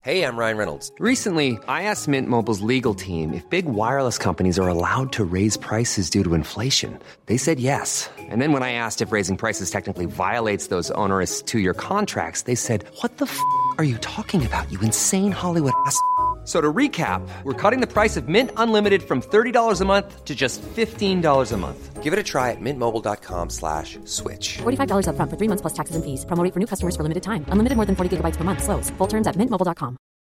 Hey, I'm Ryan Reynolds. Recently, I asked Mint Mobile's legal team if big wireless companies are allowed to raise prices due to inflation. They said yes. And then when I asked if raising prices technically violates those onerous two-year contracts, they said, "What the are you talking about, you insane Hollywood ass?" So to recap, we're cutting the price of Mint Unlimited from $30 a month to just $15 a month. Give it a try at mintmobile.com/switch. $45 up front for 3 months plus taxes and fees. Promo rate for new customers for limited time. Unlimited more than 40 gigabytes per month. Slows full terms at mintmobile.com.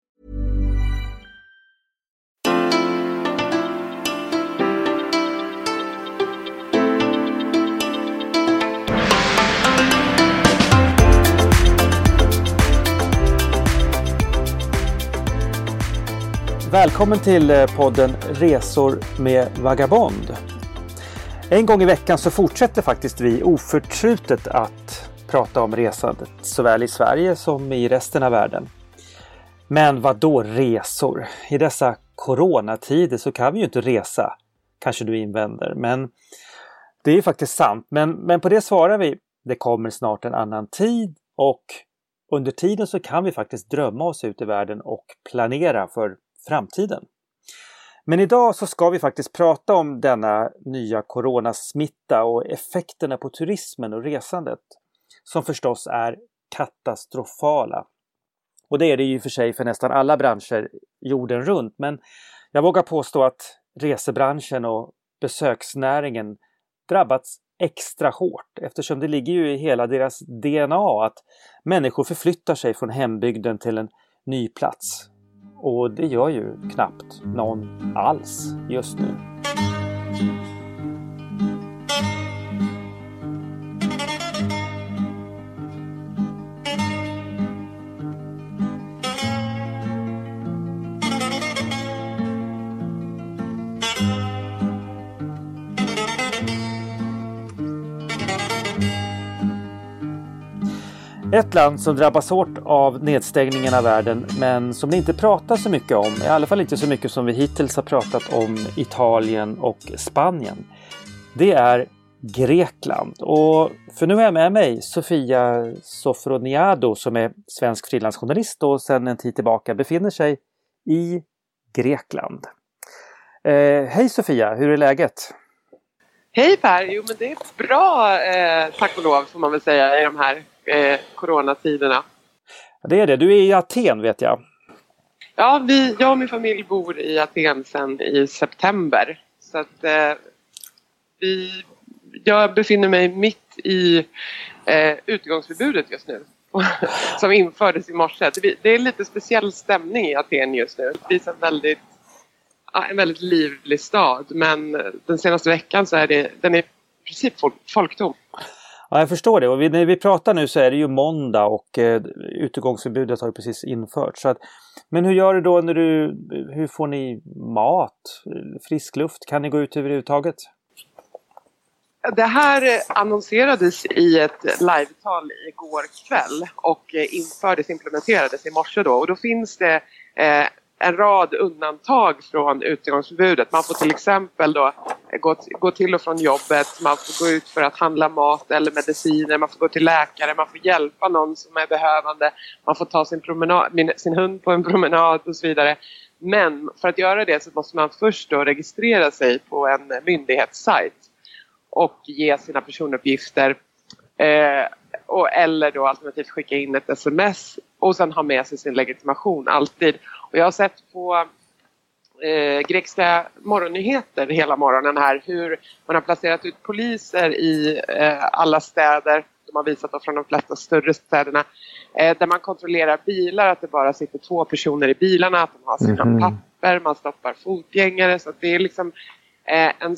Välkommen till podden Resor med Vagabond. En gång i veckan så fortsätter faktiskt vi oförtrutet att prata om resandet såväl i Sverige som i resten av världen. Men vad då resor? I dessa coronatider så kan vi ju inte resa, kanske du invänder. Men det är ju faktiskt sant. Men på det svarar vi, det kommer snart en annan tid och under tiden så kan vi faktiskt drömma oss ut i världen och planera för framtiden. Men idag så ska vi faktiskt prata om denna nya coronasmitta och effekterna på turismen och resandet som förstås är katastrofala. Och det är det ju för sig för nästan alla branscher jorden runt, men jag vågar påstå att resebranschen och besöksnäringen drabbats extra hårt eftersom det ligger ju i hela deras DNA att människor förflyttar sig från hembygden till en ny plats. Och det gör ju knappt någon alls just nu. Ett land som drabbas hårt av nedstängningen av världen men som det inte pratar så mycket om, i alla fall inte så mycket som vi hittills har pratat om Italien och Spanien, det är Grekland. Och för nu är jag med mig Sofia Sofroniadou som är svensk frilansjournalist och sedan en tid tillbaka befinner sig i Grekland. Hej Sofia, hur är läget? Hej Per, jo men det är bra tack och lov får man väl säga i de här coronatiderna. Det är det, du är i Aten vet jag. Ja, jag och min familj bor i Aten sedan i september. Så att jag befinner mig mitt i utegångsförbudet just nu. Som infördes i morse. Det är lite speciell stämning i Aten just nu. Det visar en väldigt livlig stad. Men den senaste veckan så är den är i princip folktom. Ja, jag förstår det. Och när vi pratar nu så är det ju måndag och utegångsförbudet har ju precis införts. Men hur gör du då hur får ni mat, frisk luft? Kan ni gå ut överhuvudtaget? Det här annonserades i ett livetal igår kväll och implementerades i morse då. Och då finns det en rad undantag från utegångsförbudet. Man får till exempel då gå till och från jobbet, man får gå ut för att handla mat eller mediciner, man får gå till läkare, man får hjälpa någon som är behövande, man får ta sin hund på en promenad och så vidare. Men för att göra det så måste man först då registrera sig på en myndighetssajt och ge sina personuppgifter eller då alternativt skicka in ett sms och sen ha med sig sin legitimation alltid. Och jag har sett på grekiska morgonnyheter hela morgonen här hur man har placerat ut poliser i alla städer. De har visat då från de flesta större städerna där man kontrollerar bilar, att det bara sitter 2 personer i bilarna, att de har sina papper, man stoppar fotgängare, så att det är liksom en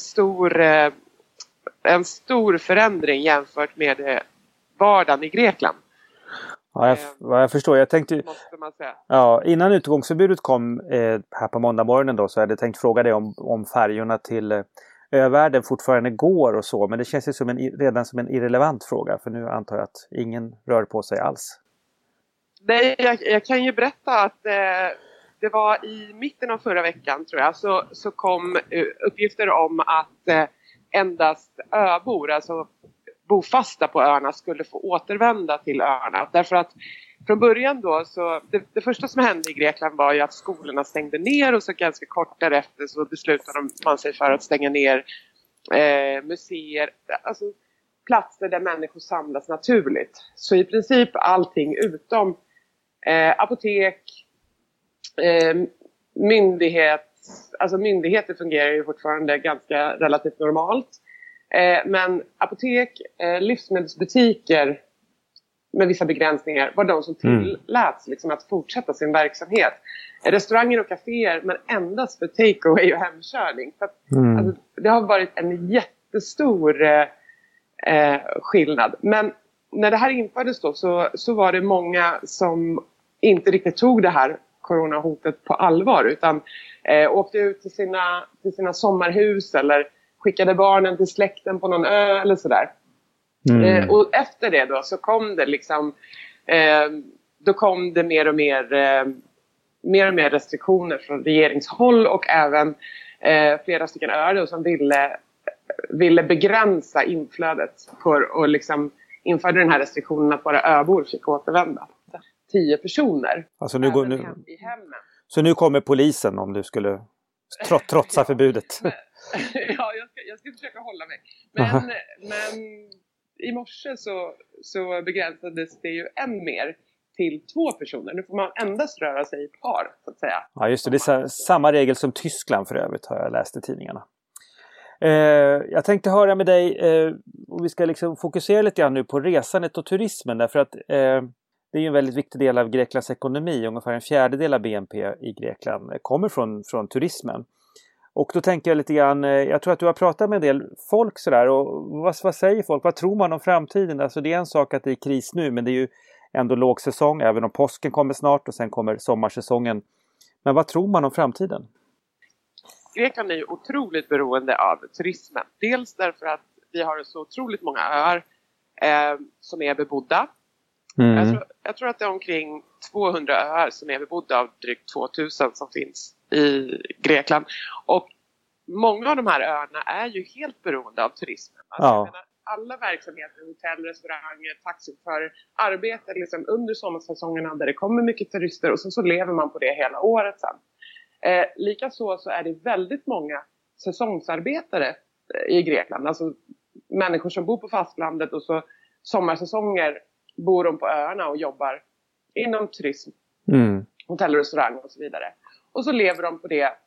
stor förändring jämfört med vardagen i Grekland. Ja, jag förstår. Jag tänkte, måste man säga. Ja, innan utegångsförbudet kom här på måndag morgonen då, så hade jag tänkt fråga dig om färjorna till övärlden fortfarande går och så. Men det känns ju redan som en irrelevant fråga, för nu antar jag att ingen rör på sig alls. Nej, jag kan ju berätta att det var i mitten av förra veckan tror jag så kom uppgifter om att endast öbor, alltså bofasta på öarna, skulle få återvända till öarna. Därför att från början då, så det första som hände i Grekland var ju att skolorna stängde ner, och så ganska kort därefter så beslutade man sig för att stänga ner museer, alltså platser där människor samlas naturligt. Så i princip allting utom apotek, myndigheter fungerar ju fortfarande ganska relativt normalt. Men apotek, livsmedelsbutiker med vissa begränsningar var de som tilläts liksom att fortsätta sin verksamhet. Restauranger och kaféer, men endast för takeaway och hemkörning. För att, alltså, det har varit en jättestor skillnad. Men när det här infördes då så var det många som inte riktigt tog det här coronahotet på allvar, utan åkte ut till sina sommarhus eller skickade barnen till släkten på någon ö eller sådär. Och efter det då så kom det liksom då kom det mer och mer restriktioner från regeringshåll, och även flera stycken öar som ville begränsa inflödet och liksom införde den här restriktionen att bara öbor fick återvända. 10 personer. Alltså i hemmen. Så nu kommer polisen om du skulle trotsa förbudet. Ja, jag ska försöka hålla mig. Men i morse så begränsades det ju än mer till 2 personer. Nu får man endast röra sig i par, så att säga. Ja, just det. Det är samma regel som Tyskland för övrigt, har jag läst i tidningarna. Jag tänkte höra med dig, och vi ska liksom fokusera lite grann nu på resandet och turismen, därför att det är ju en väldigt viktig del av Greklands ekonomi. Ungefär 1/4 av BNP i Grekland kommer från turismen. Och då tänker jag lite grann, jag tror att du har pratat med en del folk sådär, och vad säger folk? Vad tror man om framtiden? Alltså det är en sak att det är kris nu, men det är ju ändå lågsäsong, även om påsken kommer snart och sen kommer sommarsäsongen. Men vad tror man om framtiden? Grekland är ju otroligt beroende av turismen. Dels därför att vi har så otroligt många öar som är bebodda. Jag tror att det är omkring 200 öar som är bebodda av drygt 2000 som finns i Grekland. Och många av de här öarna är ju helt beroende av turismen. Alltså, jag menar, alla verksamheter, hotell, restauranger, taxichaufförer arbetar liksom under sommarsäsongerna där det kommer mycket turister, och så lever man på det hela året sen. Likaså så är det väldigt många säsongsarbetare i Grekland. Alltså människor som bor på fastlandet, och så sommarsäsonger bor de på öarna och jobbar inom turism, hotell och restaurang och så vidare. Och så lever de på det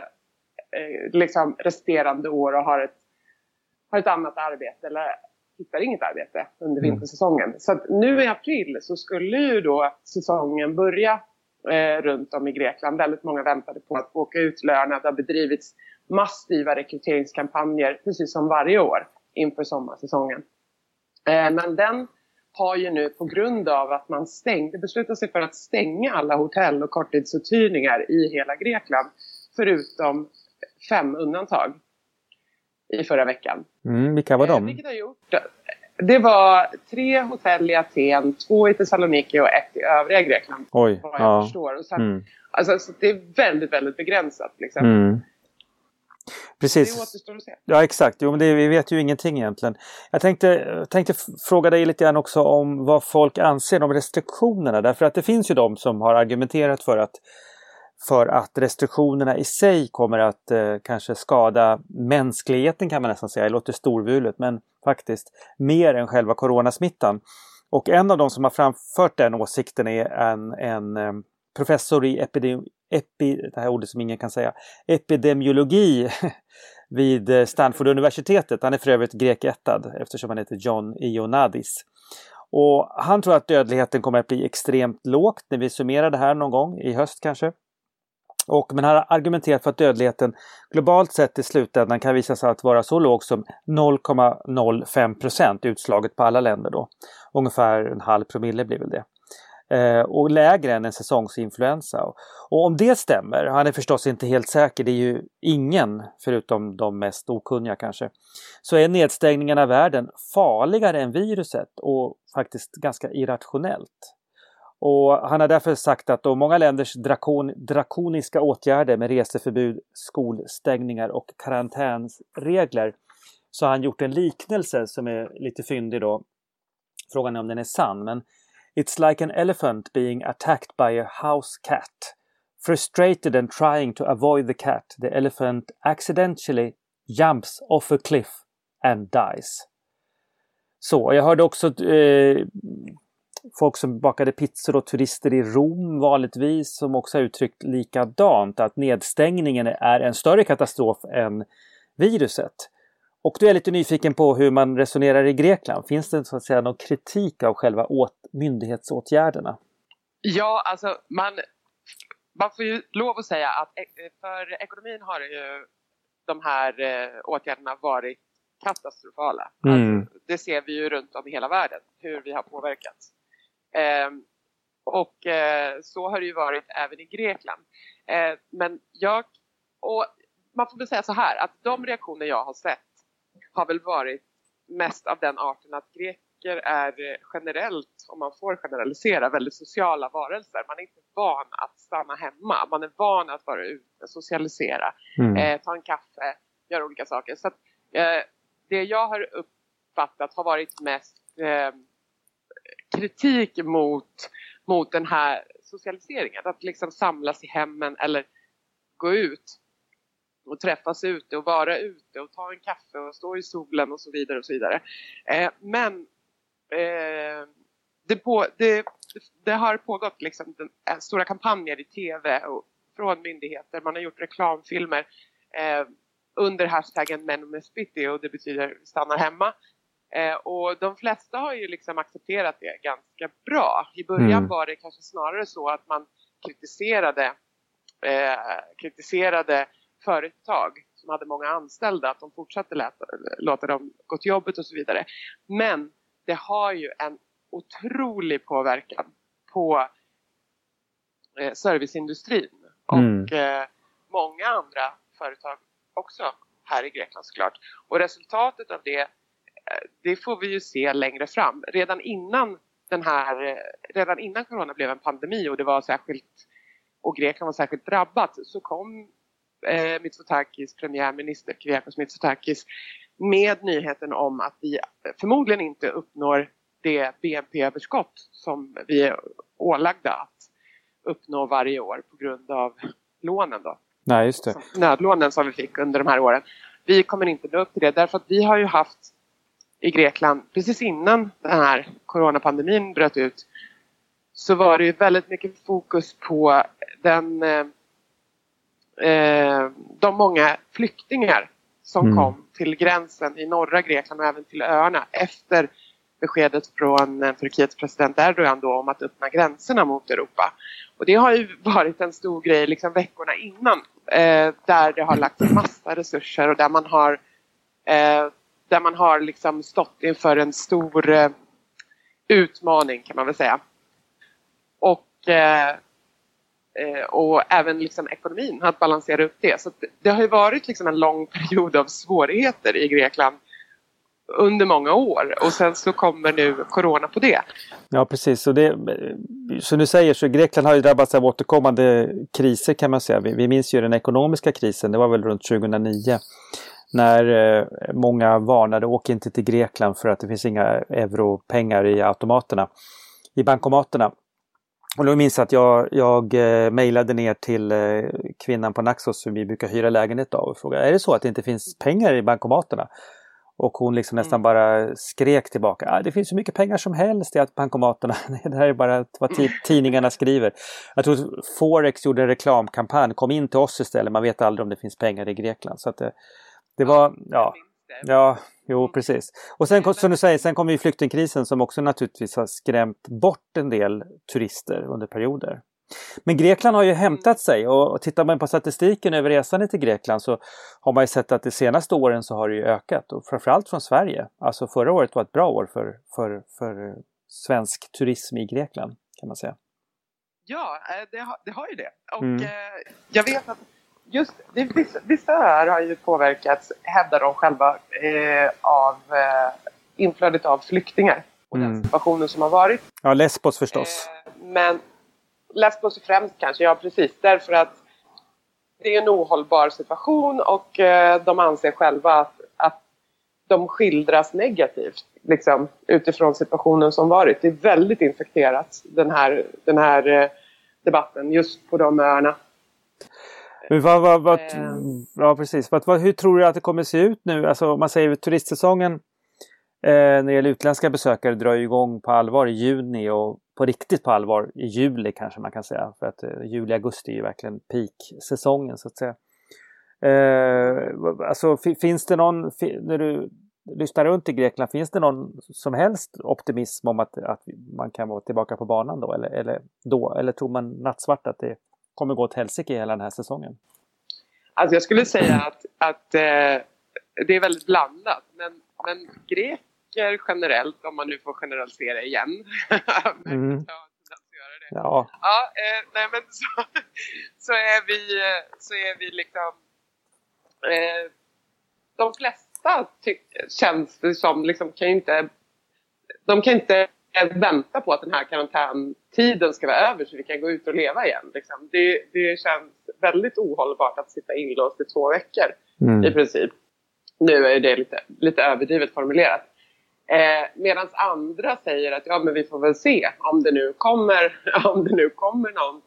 liksom resterande år och har ett annat arbete, eller hittar inget arbete under vintersäsongen. Så att nu i april så skulle ju då säsongen börja runt om i Grekland. Väldigt många väntade på att åka ut löarna. Det har bedrivits massiva rekryteringskampanjer precis som varje år inför sommarsäsongen. Men den har ju nu, på grund av att man beslutade sig för att stänga alla hotell och korttidsuthyrningar i hela Grekland, förutom 5 undantag i förra veckan. Vilka var de? Vilket har gjort det var 3 hotell i Aten, 2 i Thessaloniki och 1 i övriga Grekland. Oj, vad jag förstår. Och sen, alltså, så det är väldigt, väldigt begränsat liksom. Precis. Det återstår att se. Ja, exakt. Jo, men vi vet ju ingenting egentligen. Jag tänkte fråga dig lite grann också om vad folk anser om restriktionerna. Därför att det finns ju de som har argumenterat för att restriktionerna i sig kommer att kanske skada mänskligheten, kan man nästan säga. Det låter storvulet, men faktiskt mer än själva coronasmittan. Och en av de som har framfört den åsikten är en professor i det här ordet som ingen kan säga, epidemiologi vid Stanford-universitetet. Han är för övrigt grekättad eftersom han heter John Ioannidis. Och han tror att dödligheten kommer att bli extremt lågt när vi summerar det här någon gång i höst kanske. Men han har argumenterat för att dödligheten globalt sett i slutändan kan visa sig att vara så låg som 0,05% utslaget på alla länder då. Ungefär 0,5 promille blir väl det. Och lägre än en säsongsinfluensa. Och om det stämmer, han är förstås inte helt säker, det är ju ingen förutom de mest okunniga kanske, så är nedstängningarna av världen farligare än viruset och faktiskt ganska irrationellt. Och han har därför sagt att då många länders drakoniska åtgärder med reseförbud, skolstängningar och karantänsregler, så har han gjort en liknelse som är lite fyndig då. Frågan är om den är sann, men It's like an elephant being attacked by a house cat. Frustrated and trying to avoid the cat, the elephant accidentally jumps off a cliff and dies. Så, jag hörde också folk som bakade pizzor och turister i Rom vanligtvis som också har uttryckt likadant, att nedstängningen är en större katastrof än viruset. Och då är jag lite nyfiken på hur man resonerar i Grekland. Finns det så att säga någon kritik av själva myndighetsåtgärderna? Ja, alltså man får ju lov att säga att för ekonomin har ju de här åtgärderna varit katastrofala. Alltså, det ser vi ju runt om i hela världen, hur vi har påverkats. Så har det ju varit även i Grekland. Men man får väl säga så här, att de reaktioner jag har sett har väl varit mest av den arten att greker är generellt, om man får generalisera, väldigt sociala varelser. Man är inte van att stanna hemma. Man är van att vara ute, socialisera, ta en kaffe, göra olika saker. Så att, det jag har uppfattat har varit mest kritik mot den här socialiseringen. Att liksom samlas i hemmen eller gå ut och träffas ute och vara ute och ta en kaffe och stå i solen och så vidare och så vidare. Men det har pågått liksom stora kampanjer i tv och från myndigheter. Man har gjort reklamfilmer under hashtaggen #menumespiti, och det betyder stannar hemma. Och de flesta har ju liksom accepterat det ganska bra. I början var det kanske snarare så att man kritiserade företag som hade många anställda, att de fortsatte låta dem gå till jobbet och så vidare. Men det har ju en otrolig påverkan på serviceindustrin och många andra företag också här i Grekland såklart. Och resultatet av det får vi ju se längre fram. Redan innan corona blev en pandemi och det var och Grekland var särskilt drabbat, så kom Mitsotakis, premiärminister Kyriakos Mitsotakis, med nyheten om att vi förmodligen inte uppnår det BNP-överskott som vi är ålagda att uppnå varje år på grund av lånen då. Nej, just det. Nödlånen som vi fick under de här åren. Vi kommer inte nå upp till det, därför att vi har ju haft i Grekland, precis innan den här coronapandemin bröt ut, så var det ju väldigt mycket fokus på de många flyktingar som kom till gränsen i norra Grekland och även till öarna efter beskedet från Turkiets president Erdogan då om att öppna gränserna mot Europa. Och det har ju varit en stor grej liksom veckorna innan, där det har lagt en massa resurser och där man har liksom stått inför en stor utmaning, kan man väl säga. Och även liksom ekonomin, att balansera upp det. Så det har ju varit liksom en lång period av svårigheter i Grekland under många år. Och sen så kommer nu corona på det. Ja, precis. Så du säger, så Grekland har ju drabbats av återkommande kriser, kan man säga. Vi minns ju den ekonomiska krisen, det var väl runt 2009. När många varnade, åk inte till Grekland för att det finns inga europengar i automaterna, i bankomaterna. Och då minns jag att jag mejlade ner till kvinnan på Naxos som vi brukar hyra lägenhet av och frågade, är det så att det inte finns pengar i bankomaterna? Och hon liksom nästan bara skrek tillbaka, det finns så mycket pengar som helst i bankomaterna. Det här är bara vad tidningarna skriver. Jag tror Forex gjorde en reklamkampanj, kom in till oss istället, man vet aldrig om det finns pengar i Grekland. Så att det var, precis. Och sen, som du säger, sen kom ju flyktingkrisen som också naturligtvis har skrämt bort en del turister under perioder. Men Grekland har ju hämtat sig, och tittar man på statistiken över resandet till Grekland så har man ju sett att de senaste åren så har det ju ökat, och framförallt från Sverige. Alltså förra året var ett bra år för svensk turism i Grekland, kan man säga. Ja, det har ju det. Och jag vet att just vissa öar har ju påverkats, hävdar de själva, av inflödet av flyktingar och den situationen som har varit. Ja, Lesbos förstås. Men Lesbos främst kanske, ja precis. Därför att det är en ohållbar situation och de anser själva att de skildras negativt, liksom, utifrån situationen som varit. Det är väldigt infekterat, den här debatten just på de öarna. Men ja, precis. Hur tror du att det kommer se ut nu? Alltså, om man säger turistsäsongen när det gäller utländska besökare drar ju igång på allvar i juni och på riktigt på allvar i juli kanske man kan säga. För att juli-augusti är ju verkligen peak-säsongen så att säga. Alltså finns det någon, när du lyssnar runt i Grekland, finns det någon som helst optimism om att man kan vara tillbaka på banan då? Eller tror man nattsvart att det kommer gå åt helsike hela den här säsongen? Alltså jag skulle säga att det är väldigt blandat. Men greker generellt, om man nu får generalisera igen. Ja. Nej men så är vi liksom de flesta känns det som liksom de kan inte vänta på att den här karantäntiden ska vara över så vi kan gå ut och leva igen liksom. Det känns väldigt ohållbart att sitta inlåst i 2 veckor i princip. Nu är det lite överdrivet formulerat. Medan andra säger att ja, men vi får väl se om det nu kommer någon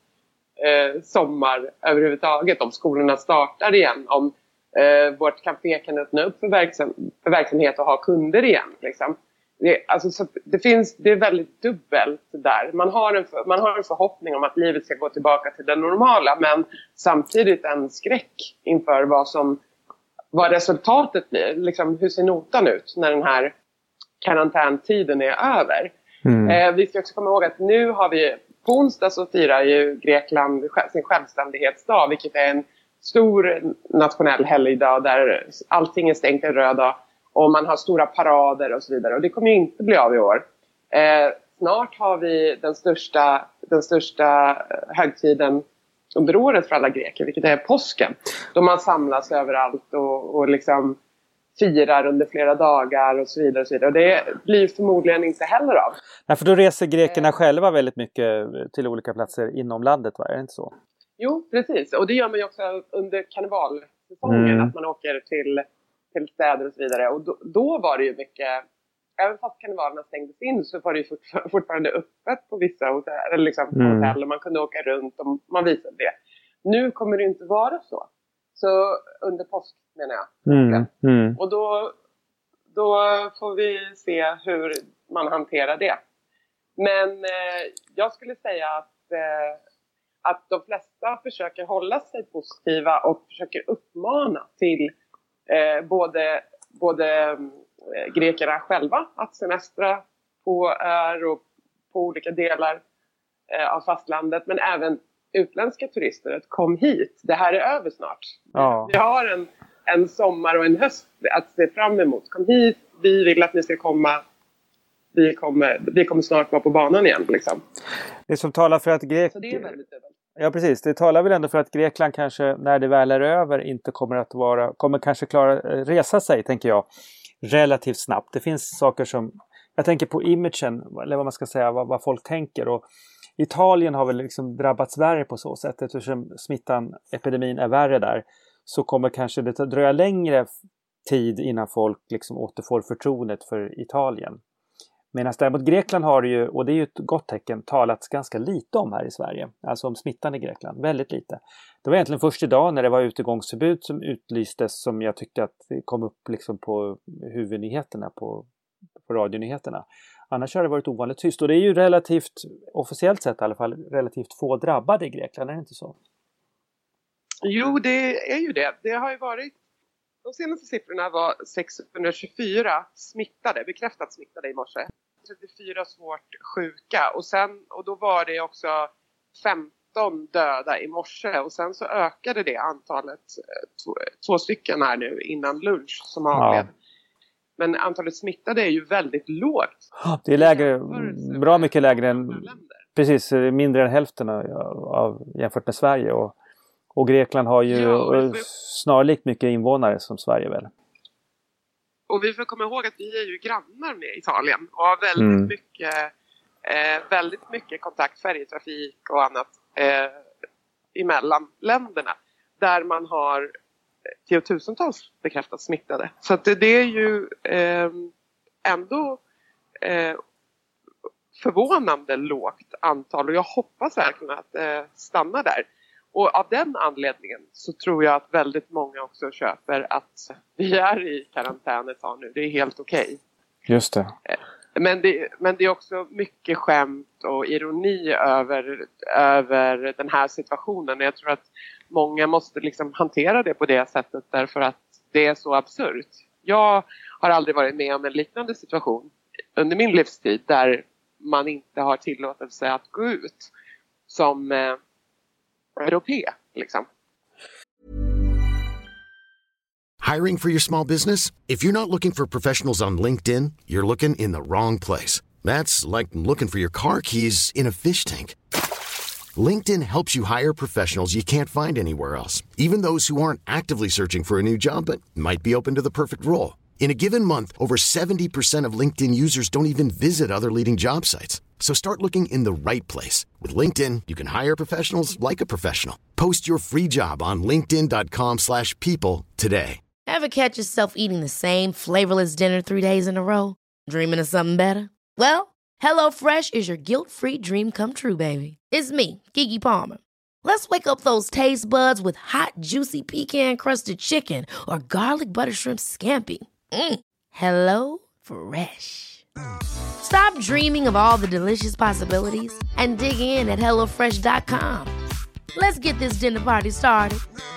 sommar överhuvudtaget, om skolorna startar igen, om vårt café kan öppna upp för verksamhet och ha kunder igen liksom. Det är väldigt dubbelt där. Man har en förhoppning om att livet ska gå tillbaka till det normala, men samtidigt en skräck inför vad resultatet blir. Liksom, hur ser notan ut när den här karantäntiden är över? Vi ska också komma ihåg att nu har vi på onsdag så firar ju Grekland sin självständighetsdag, vilket är en stor nationell helgdag där allting är stängt en röd dag och man har stora parader och så vidare. Och det kommer ju inte bli av i år. Snart har vi den största högtiden under året för alla greker, vilket är påsken. Då man samlas överallt och liksom firar under flera dagar och så vidare. Och så vidare. Och det blir förmodligen inte heller av. Nej, för då reser grekerna själva väldigt mycket till olika platser inom landet, va? Är det inte så? Jo, precis. Och det gör man ju också under karnevalsäsongen. Att man åker till städer och så vidare. Och då var det ju mycket, även fast karnevalerna stängdes in så var det ju fortfarande öppet på vissa hotell, liksom hotell, och man kunde åka runt och man visade det. Nu kommer det inte vara så. Så under påsk menar jag. Och då får vi se hur man hanterar det. Men jag skulle säga att de flesta försöker hålla sig positiva och försöker uppmana till både grekerna själva att semestra på öar och på olika delar av fastlandet, men även utländska turister att kom hit. Det här är över snart. Ja. Vi har en sommar och en höst att se fram emot. Kom hit, vi vill att ni ska komma. Vi kommer snart vara på banan igen liksom. Det som talar för att Så det är väldigt över. Ja, precis. Det talar väl ändå för att Grekland kanske när det väl är över inte kommer kanske resa sig, tänker jag, relativt snabbt. Det finns saker som, jag tänker på imagen, eller vad man ska säga, vad folk tänker. Och Italien har väl liksom drabbats värre på så sätt, eftersom epidemin är värre där, så kommer kanske det dröja längre tid innan folk liksom återfår förtroendet för Italien. Medan däremot Grekland har ju, och det är ju ett gott tecken, talats ganska lite om här i Sverige. Alltså om smittan i Grekland, väldigt lite. Det var egentligen först idag när det var utegångsförbud som utlystes som jag tyckte att det kom upp liksom på huvudnyheterna, på radionyheterna. Annars har det varit ovanligt tyst. Och det är ju relativt, officiellt sett i alla fall, relativt få drabbade i Grekland, är det inte så? Jo, det är ju det. Det har ju varit, de senaste siffrorna var 624 bekräftat smittade i morse. 34 svårt sjuka. Och då var det också 15 döda i morse. Och sen så ökade det antalet, 2 stycken här nu innan lunch som avled. Ja. Men antalet smittade är ju väldigt lågt. Det är lägre, bra mycket lägre än, precis, mindre än hälften jämfört med Sverige. Och Grekland har ju snarlikt mycket invånare som Sverige väl. Och vi får komma ihåg att vi är ju grannar med Italien. Och har väldigt mycket kontakt, färjetrafik och annat emellan länderna. Där man har tiotusentals bekräftat smittade. Så att det är ju ändå förvånande lågt antal och jag hoppas verkligen att det stannar där. Och av den anledningen så tror jag att väldigt många också köper att vi är i karantän ett tag nu. Det är helt okej. Just det. Men det är också mycket skämt och ironi över den här situationen. Jag tror att många måste liksom hantera det på det sättet därför att det är så absurt. Jag har aldrig varit med om en liknande situation under min livstid där man inte har tillåtelse att gå ut som europé liksom. Hiring for your small business? If you're not looking for professionals on LinkedIn, you're looking in the wrong place. That's like looking for your car keys in a fish tank. LinkedIn helps you hire professionals you can't find anywhere else, even those who aren't actively searching for a new job but might be open to the perfect role. In a given month, over 70% of LinkedIn users don't even visit other leading job sites. So start looking in the right place. With LinkedIn, you can hire professionals like a professional. Post your free job on linkedin.com/people today. Ever catch yourself eating the same flavorless dinner 3 days in a row? Dreaming of something better? Well, HelloFresh is your guilt-free dream come true, baby. It's me, Keke Palmer. Let's wake up those taste buds with hot, juicy pecan-crusted chicken or garlic butter shrimp scampi. Hello Fresh. Stop dreaming of all the delicious possibilities and dig in at HelloFresh.com. Let's get this dinner party started.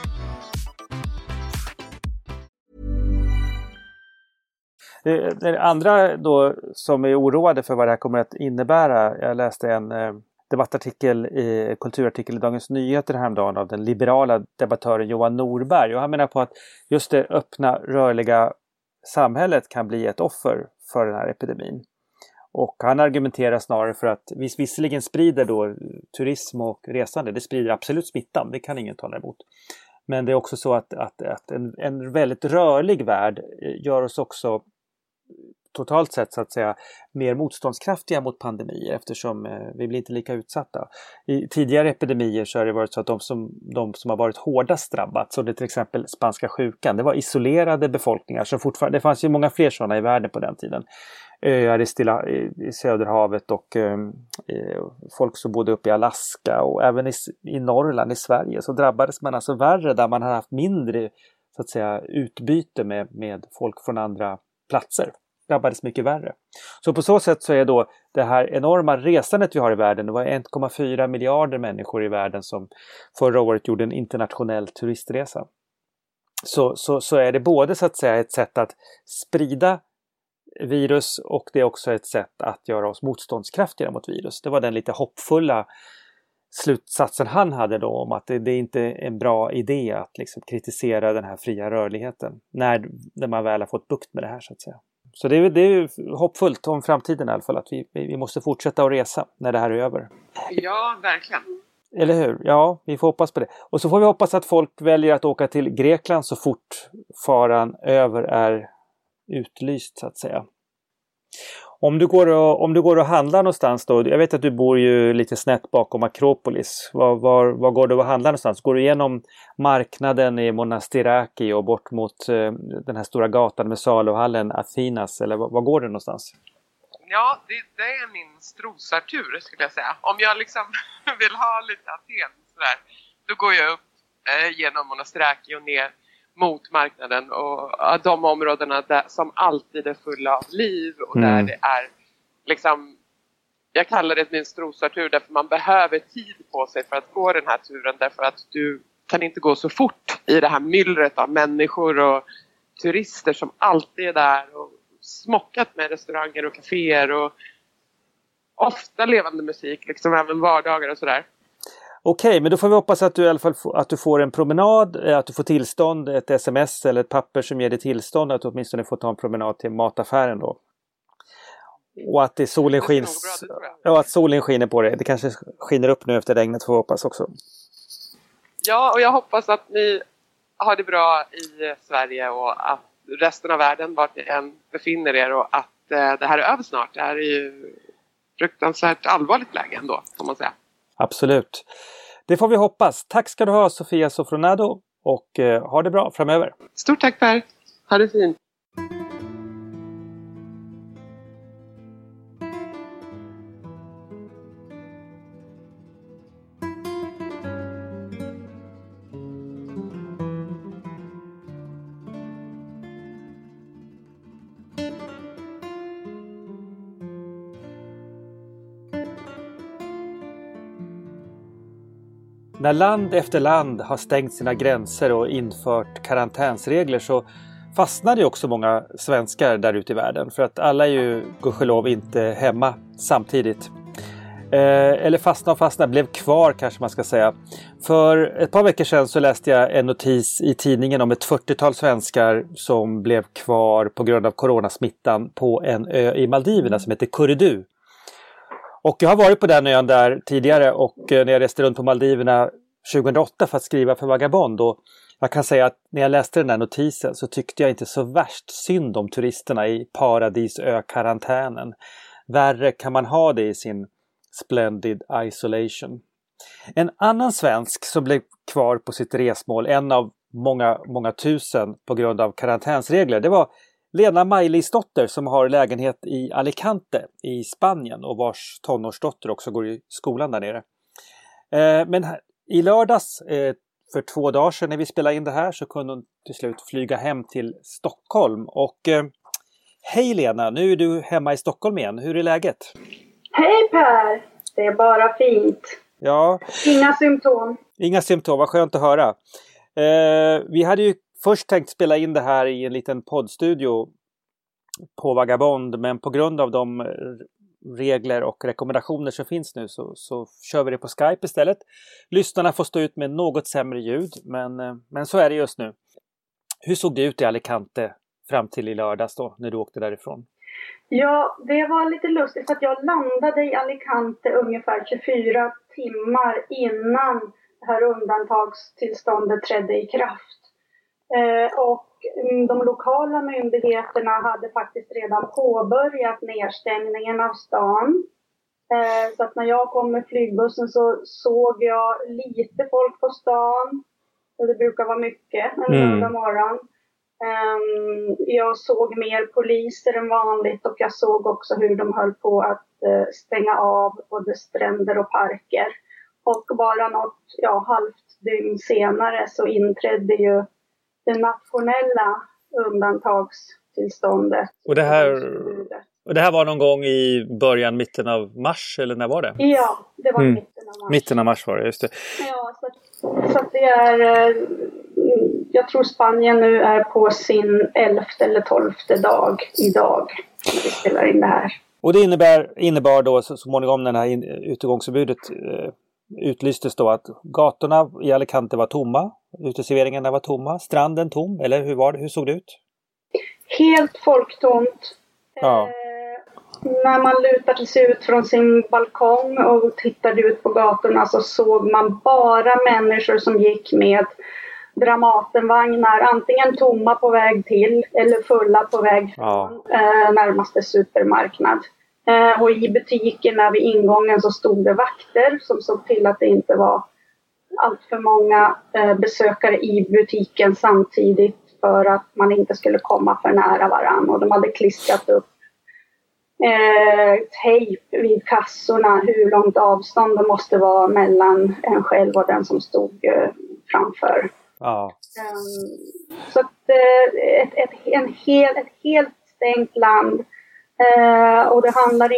Det andra då som är oroade för vad det här kommer att innebära. Jag läste en kulturartikel i Dagens Nyheter häromdagen av den liberala debattören Johan Norberg. Och han menar på att just det öppna, rörliga samhället kan bli ett offer för den här epidemin. Och han argumenterar snarare för att visserligen sprider då turism och resande, det sprider absolut smittan, det kan ingen tala emot. Men det är också så att en väldigt rörlig värld gör oss också totalt sett så att säga mer motståndskraftiga mot pandemier eftersom vi blir inte lika utsatta. I tidigare epidemier så har det varit så att de som har varit hårdast drabbat, så det till exempel spanska sjukan, det var isolerade befolkningar som fortfarande, det fanns ju många fler sådana i världen på den tiden. Öar i Söderhavet och folk som bodde uppe i Alaska och även i Norrland, i Sverige, så drabbades man alltså värre där man har haft mindre så att säga utbyte med folk från andra platser. Drabbades mycket värre. Så på så sätt så är då det här enorma resandet vi har i världen, det var 1,4 miljarder människor i världen som förra året gjorde en internationell turistresa. Så är det både så att säga ett sätt att sprida virus och det är också ett sätt att göra oss motståndskraftiga mot virus. Det var den lite hoppfulla slutsatsen han hade då om att det inte är en bra idé att liksom kritisera den här fria rörligheten när man väl har fått bukt med det här så att säga. Så det är hoppfullt om framtiden i alla fall att vi måste fortsätta att resa när det här är över. Ja, verkligen. Eller hur? Ja, vi får hoppas på det. Och så får vi hoppas att folk väljer att åka till Grekland så fort faran över är utlyst så att säga. Om du går och handlar någonstans då, jag vet att du bor ju lite snett bakom Akropolis. Var går du och handlar någonstans? Går du igenom marknaden i Monastiraki och bort mot den här stora gatan med saluhallen Athinas? Eller var går du någonstans? Ja, det är min strosartur skulle jag säga. Om jag liksom vill ha lite Aten sådär, då går jag upp genom Monastiraki och ner mot marknaden och de områdena där, som alltid är fulla av liv och där det är liksom, jag kallar det min strosartur därför man behöver tid på sig för att gå den här turen därför att du kan inte gå så fort i det här myllret av människor och turister som alltid är där och smockat med restauranger och kaféer och ofta levande musik liksom även vardagar och sådär. Okej, men då får vi hoppas att du i alla fall att du får en promenad, att du får tillstånd, ett sms eller ett papper som ger dig tillstånd att du åtminstone får ta en promenad till mataffären då. Och att solen skiner. Ja, att solen skiner på dig. Det kanske skiner upp nu efter regnet, får vi hoppas också. Ja, och jag hoppas att ni har det bra i Sverige och att resten av världen, vart ni än befinner er, och att det här är över snart. Det här är ju fruktansvärt allvarligt läge ändå, får man säga. Absolut. Det får vi hoppas. Tack ska du ha, Sofia Sofronado, och ha det bra framöver. Stort tack Per. Ha det fint. När land efter land har stängt sina gränser och infört karantänsregler så fastnade ju också många svenskar där ute i världen. För att alla är ju gudskelov inte hemma samtidigt. Eller fastna blev kvar kanske man ska säga. För ett par veckor sedan så läste jag en notis i tidningen om ett 40-tal svenskar som blev kvar på grund av coronasmittan på en ö i Maldiverna som heter Kuridu. Och jag har varit på den ön där tidigare och när jag reste runt på Maldiverna 2008 för att skriva för Vagabond. Och jag kan säga att när jag läste den där notisen så tyckte jag inte så värst synd om turisterna i Paradisö-karantänen. Värre kan man ha det i sin splendid isolation. En annan svensk som blev kvar på sitt resmål, en av många tusen på grund av karantänsregler, det var Lena Maj-Lis dotter som har lägenhet i Alicante i Spanien och vars tonårsdotter också går i skolan där nere. Men i lördags, för 2 dagar sedan när vi spelade in det här, så kunde hon till slut flyga hem till Stockholm. Och hej Lena, nu är du hemma i Stockholm igen. Hur är läget? Hej Per, det är bara fint. Ja. Inga symptom. Inga symptom, vad skönt att höra. Vi hade ju först tänkt spela in det här i en liten poddstudio på Vagabond, men på grund av de regler och rekommendationer som finns nu så kör vi det på Skype istället. Lyssnarna får stå ut med något sämre ljud, men så är det just nu. Hur såg det ut i Alicante fram till i lördags då, när du åkte därifrån? Ja, det var lite lustigt att jag landade i Alicante ungefär 24 timmar innan det här undantagstillståndet trädde i kraft. Och de lokala myndigheterna hade faktiskt redan påbörjat nedstängningen av stan. Så att när jag kom med flygbussen så såg jag lite folk på stan. Det brukar vara mycket en lördag morgon. Jag såg mer poliser än vanligt och jag såg också hur de höll på att stänga av både stränder och parker. Och bara något halvt dygn senare så inträdde ju det nationella undantagstillståndet. Och det här var någon gång i mitten av mars, eller när var det? Ja, det var mitten av mars. Mitten av mars var det, just det. Ja, så att det är... Jag tror Spanien nu är på sin 11:e eller 12:e dag idag när vi spelar in det här. Och det innebar då så småningom när det här utegångsförbudet utlystes då att gatorna i Alicante var tomma, uteserveringarna var tomma, stranden tom, eller hur var det? Hur såg det ut? Helt folktomt. Ja. När man lutade sig ut från sin balkong och tittade ut på gatorna så såg man bara människor som gick med Dramatenvagnar, antingen tomma på väg till eller fulla på väg från närmaste supermarknad. Och i butikerna vid ingången så stod det vakter som såg till att det inte var allt för många besökare i butiken samtidigt för att man inte skulle komma för nära varann. Och de hade klistrat upp tejp vid kassorna, hur långt avstånd det måste vara mellan en själv och den som stod framför. Ja. Så att ett helt stängt land. Och det handlade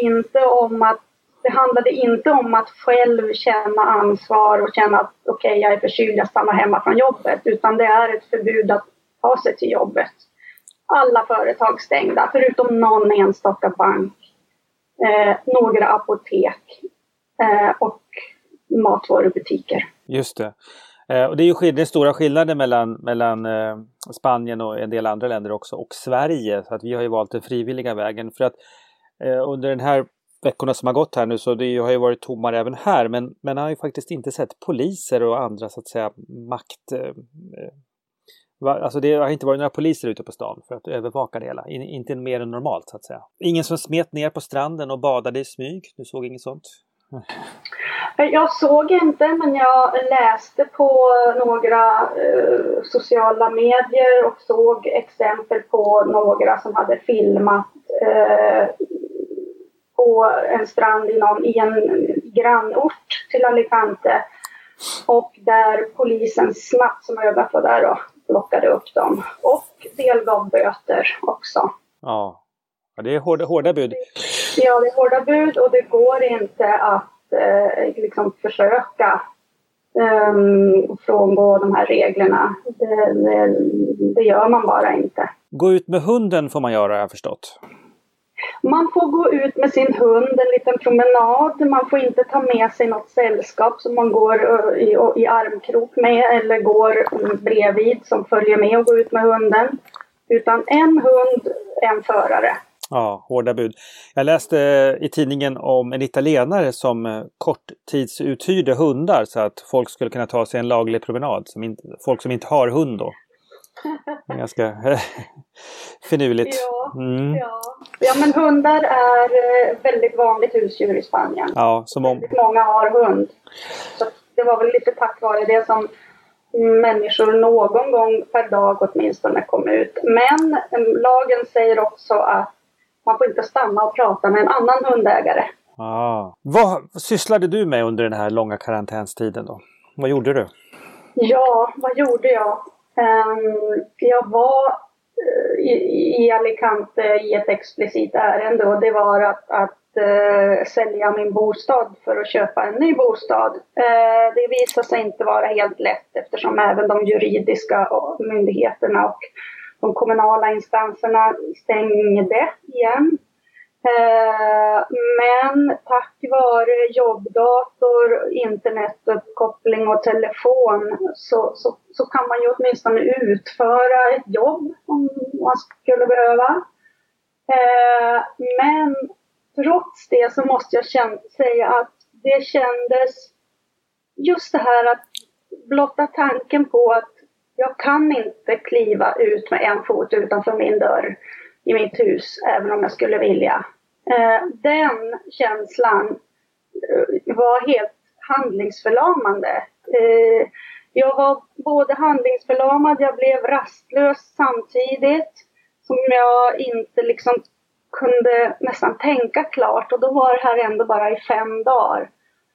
inte om att själv känna ansvar och känna att okej, jag är förkyld, jag stannar hemma från jobbet. Utan det är ett förbud att ta sig till jobbet. Alla företag stängda, förutom någon enstaka bank. Några apotek och matvarubutiker. Just det. Och det är ju stora skillnader mellan Spanien och en del andra länder också och Sverige. Så att vi har ju valt den frivilliga vägen. För att under den här veckorna som har gått här nu så det har ju varit tommare även här. Men man har ju faktiskt inte sett poliser och andra så att säga alltså det har inte varit några poliser ute på stan för att övervaka det hela. Inte mer än normalt så att säga. Ingen som smet ner på stranden och badade i smyg. Du såg inget sånt? Jag såg inte, men jag läste på några sociala medier och såg exempel på några som hade filmat på en strand i en grannort till Alicante. Och där polisen snabbt som ögat var där och plockade upp dem. Och delgav böter också. Ja, det är hårda bud. Ja, det är hårda bud och det går inte att liksom försöka frångå de här reglerna. Det gör man bara inte. Gå ut med hunden får man göra, har jag förstått. Man får gå ut med sin hund en liten promenad. Man får inte ta med sig något sällskap som man går i armkrok med eller går bredvid som följer med och går ut med hunden. Utan en hund, en förare. Ja, hårda bud. Jag läste i tidningen om en italienare som korttidsuthyrde hundar så att folk skulle kunna ta sig en laglig promenad. Folk som inte har hund då. Det är ganska finurligt. Ja, men hundar är väldigt vanligt husdjur i Spanien. Ja, många har hund. Så det var väl lite tack vare det som människor någon gång per dag åtminstone kom ut. Men lagen säger också att man får inte stanna och prata med en annan hundägare. Vad sysslade du med under den här långa karantänstiden då? Vad gjorde du? Ja, vad gjorde jag? Jag var i Alicante i ett explicit ärende och det var att sälja min bostad för att köpa en ny bostad. Det visade sig inte vara helt lätt eftersom även de juridiska myndigheterna och de kommunala instanserna stängde igen. Men tack vare jobbdator, internetuppkoppling och telefon så kan man ju åtminstone utföra ett jobb om man skulle behöva. Men trots det så måste jag säga att det kändes just det här att blotta tanken på att jag kan inte kliva ut med en fot utanför min dörr i mitt hus även om jag skulle vilja. Den känslan var helt handlingsförlamande. Jag var både handlingsförlamad, jag blev rastlös samtidigt som jag inte liksom kunde nästan tänka klart. Och då var det här ändå bara i 5 dagar.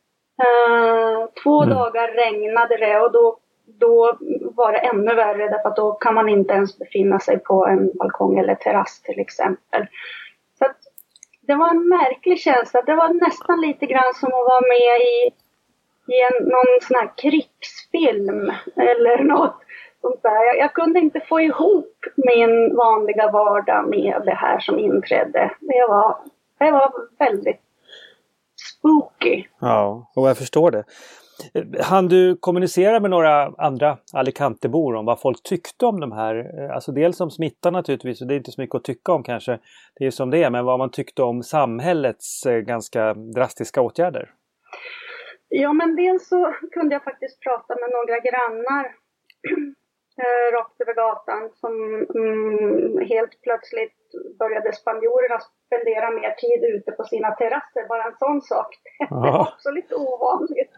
2 dagar regnade det och då var det ännu värre därför att då kan man inte ens befinna sig på en balkong eller terrass till exempel. Så att det var en märklig känsla. Det var nästan lite grann som att vara med i någon sån här krigsfilm eller något sånt där. Jag kunde inte få ihop min vanliga vardag med det här som inträdde. Det var väldigt spooky. Ja, och jag förstår det. Han du kommunicera med några andra Alicantebor om vad folk tyckte om de här? Alltså dels om smittan naturligtvis, och det är inte så mycket att tycka om kanske. Det är som det är, men vad man tyckte om samhällets ganska drastiska åtgärder. Ja, men dels så kunde jag faktiskt prata med några grannar rakt över gatan som helt plötsligt började spanjorerna spendera mer tid ute på sina terrasser. Bara en sån sak. Det var också lite ovanligt.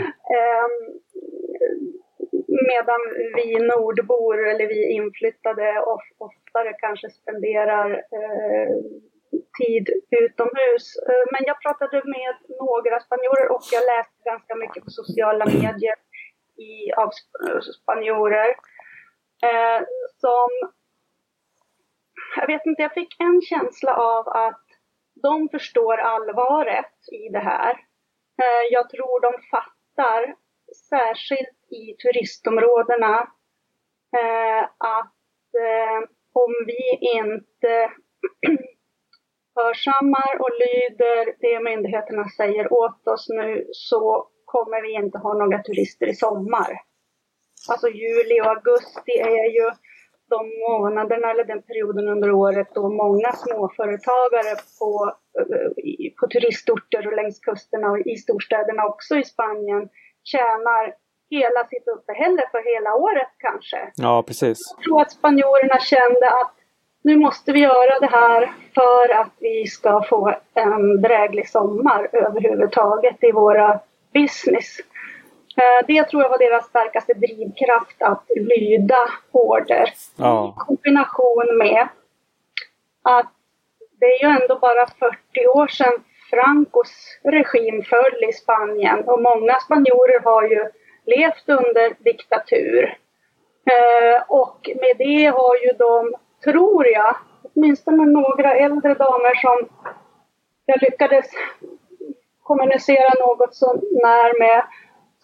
Medan vi nordbor eller vi inflyttade oftare kanske spenderar tid utomhus. Men jag pratade med några spanjorer och jag läste ganska mycket på sociala medier av spanjorer. Som, jag vet inte, jag fick en känsla av att de förstår allvaret i det här. Jag tror de fattar, särskilt i turistområdena, att om vi inte hörsammar och lyder det myndigheterna säger åt oss nu så kommer vi inte ha några turister i sommar. Alltså juli och augusti är ju de månaderna eller den perioden under året då många småföretagare på turistorter och längs kusterna och i storstäderna också i Spanien tjänar hela sitt uppehälle för hela året kanske. Ja, precis. Jag tror att spanjorerna kände att nu måste vi göra det här för att vi ska få en dräglig sommar överhuvudtaget i våra business. Det tror jag var deras starkaste drivkraft, att lyda order. I kombination med att det är ju ändå bara 40 år sedan Francos regim föll i Spanien. Och många spanjorer har ju levt under diktatur. Och med det har ju de, tror jag, åtminstone några äldre damer som jag lyckades kommunicera något så när med,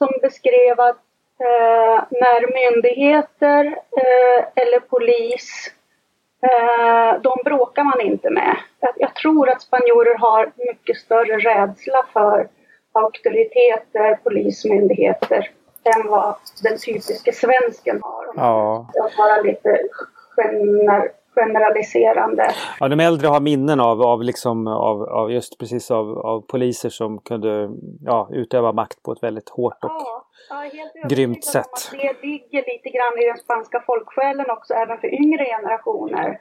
som beskrev att när myndigheter eller polis, de bråkar man inte med. Jag tror att spanjorer har mycket större rädsla för auktoriteter, polismyndigheter än vad den typiska svensken har. Ja. Att vara lite generaliserande. Ja, de äldre har minnen av just precis av poliser som kunde utöva makt på ett väldigt hårt och grymt sätt. Det ligger lite grann i den spanska folksjälen också, även för yngre generationer.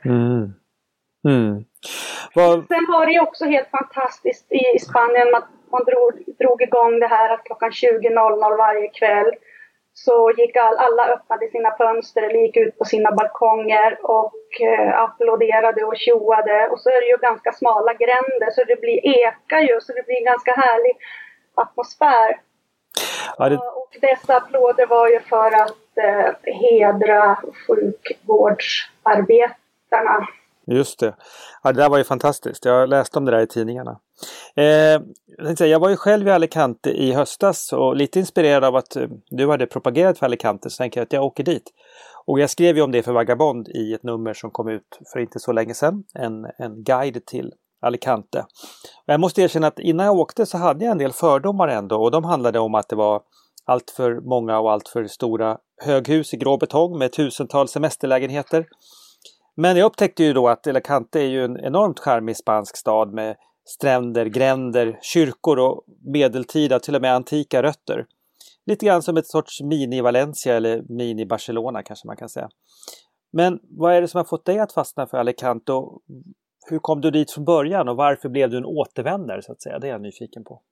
Sen var det ju också helt fantastiskt i Spanien att man drog igång det här att klockan 20.00 varje kväll så gick alla öppnade sina fönster eller gick ut på sina balkonger och applåderade och tjoade. Och så är det ju ganska smala gränder så det blir eka ju, så det blir en ganska härlig atmosfär. Ja, och dessa applåder var ju för att hedra sjukvårdsarbetarna. Just det. Ja, det där var ju fantastiskt. Jag läste om det där i tidningarna. Jag var ju själv i Alicante i höstas och lite inspirerad av att du hade propagerat för Alicante, så tänker jag att jag åker dit. Och jag skrev ju om det för Vagabond i ett nummer som kom ut för inte så länge sedan. En guide till Alicante. Och jag måste erkänna att innan jag åkte så hade jag en del fördomar ändå. Och de handlade om att det var allt för många och allt för stora höghus i grå betong med tusentals semesterlägenheter. Men jag upptäckte ju då att Alicante är ju en enormt charmig spansk stad med stränder, gränder, kyrkor och medeltida, till och med antika rötter. Lite grann som ett sorts mini-Valencia eller mini-Barcelona kanske man kan säga. Men vad är det som har fått dig att fastna för Alicante och hur kom du dit från början och varför blev du en återvändare så att säga? Det är jag nyfiken på.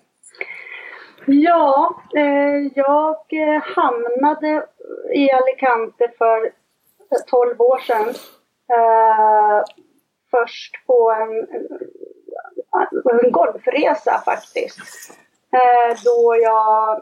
Ja, jag hamnade i Alicante för 12 år sedan. Först på en golfresa faktiskt. Då jag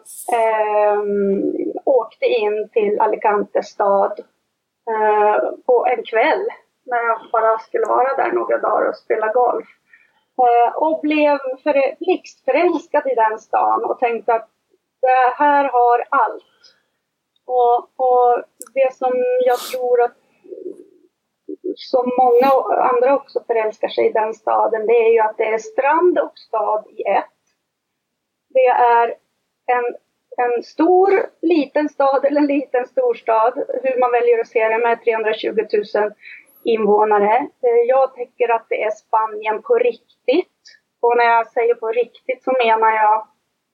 åkte in till Alicante stad på en kväll. När jag bara skulle vara där några dagar och spela golf. Och blev blixtförälskad i den stan och tänkte att det här har allt. Och det som jag tror att som många andra också förälskar sig i den staden, det är ju att det är strand och stad i ett. Det är en stor liten stad eller en liten storstad, hur man väljer att se det, med 320 000 invånare. Jag tycker att det är Spanien på riktigt. Och när jag säger på riktigt så menar jag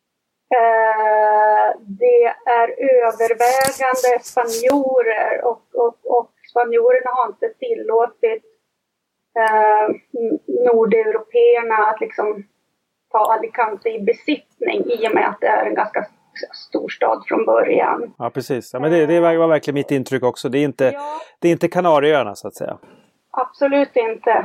det är övervägande spanjorer och spanjorerna har inte tillåtit nordeuropeerna att liksom ta Alicante i besittning i och med att det är en ganska stor stad från början. Ja, precis. Ja, men det var verkligen mitt intryck också. Det är inte Kanarieöarna så att säga. Absolut inte.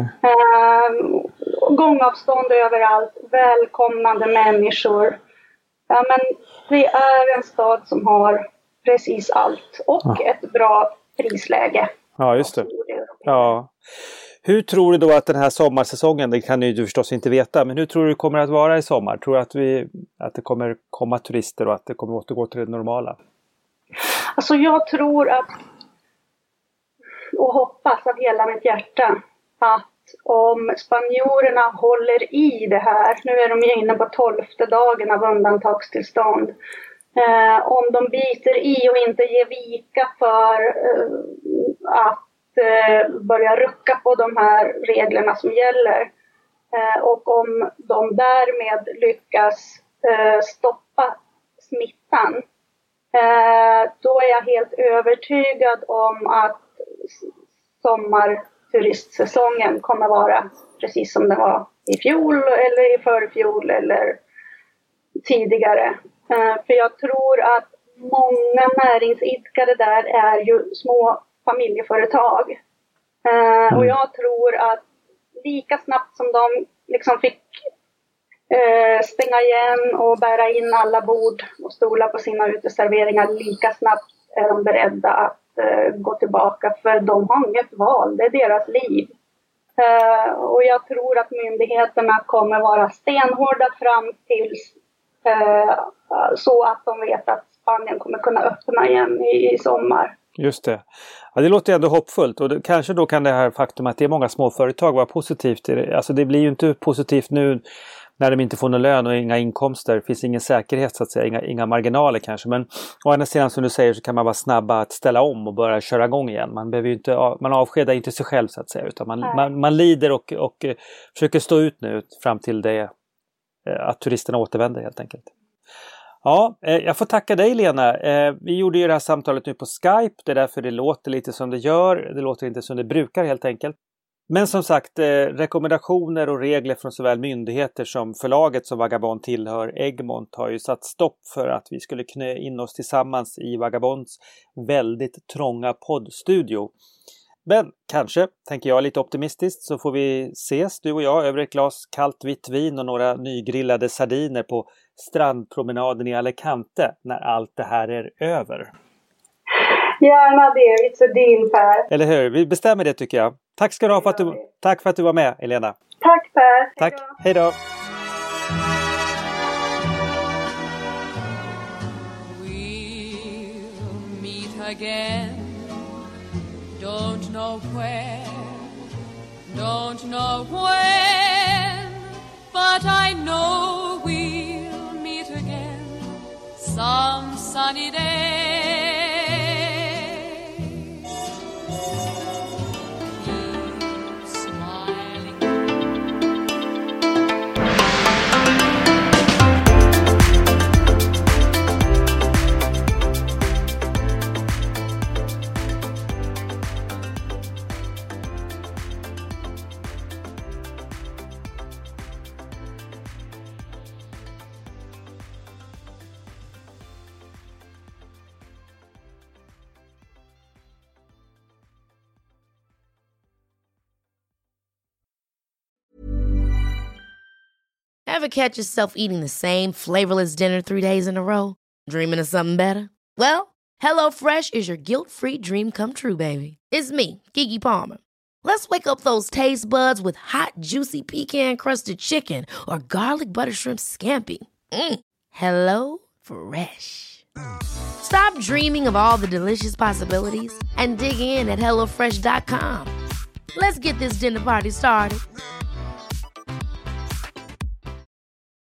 Gångavstånd överallt. Välkomnande människor. Ja, men det är en stad som har precis allt. Och ett bra prisläge. Ja, just det. Ja. Hur tror du då att den här sommarsäsongen, det kan ju du förstås inte veta, men hur tror du det kommer att vara i sommar? Tror du att det kommer komma turister och att det kommer återgå till det normala? Alltså jag tror att, och hoppas av hela mitt hjärta, att om spanjorerna håller i det här, nu är de ju inne på 12:e dagen av undantagstillstånd, om de biter i och inte ger vika för att börja rucka på de här reglerna som gäller, och om de därmed lyckas stoppa smittan, då är jag helt övertygad om att sommarturistsäsongen kommer vara precis som det var i fjol eller i förfjol eller tidigare. För jag tror att många näringsidkare där är ju små familjeföretag. Och jag tror att lika snabbt som de liksom fick stänga igen och bära in alla bord och stolar på sina uteserveringar, lika snabbt är de beredda att gå tillbaka, för de har inget val, det är deras liv. Och jag tror att myndigheterna kommer vara stenhårda fram tills Så att de vet att Spanien kommer kunna öppna igen i sommar. Just det. Ja, det låter ändå hoppfullt och kanske då kan det här faktum att det är många småföretag vara positivt. Alltså det blir ju inte positivt nu när de inte får någon lön och inga inkomster. Det finns ingen säkerhet så att säga, inga marginaler kanske. Men å andra sidan som du säger så kan man vara snabba att ställa om och börja köra igång igen. Man behöver ju inte, man avskedar inte sig själv så att säga utan man lider och försöker stå ut nu fram till det att turisterna återvänder helt enkelt. Ja, jag får tacka dig Lena. Vi gjorde ju det här samtalet nu på Skype. Det är därför det låter lite som det gör. Det låter inte som det brukar helt enkelt. Men som sagt, rekommendationer och regler från såväl myndigheter som förlaget som Vagabond tillhör, Egmont, har ju satt stopp för att vi skulle knö in oss tillsammans i Vagabonds väldigt trånga poddstudio. Men kanske, tänker jag lite optimistiskt, så får vi ses du och jag över ett glas kallt vitt vin och några nygrillade sardiner på strandpromenaden i Alicante när allt det här är över. Gärna det, it's a deal Per. Eller hur? Vi bestämmer det tycker jag. Tack ska du ha tack för att du var med Elena. Tack Per. Tack, hej då. We'll meet again. Don't know where, don't know when, but I know we'll meet again some sunny day. Keep smiling. Ever catch yourself eating the same flavorless dinner 3 days in a row? Dreaming of something better? Well, HelloFresh is your guilt-free dream come true, baby. It's me, Keke Palmer. Let's wake up those taste buds with hot, juicy pecan-crusted chicken or garlic butter shrimp scampi. Hello Fresh. Stop dreaming of all the delicious possibilities and dig in at HelloFresh.com. Let's get this dinner party started.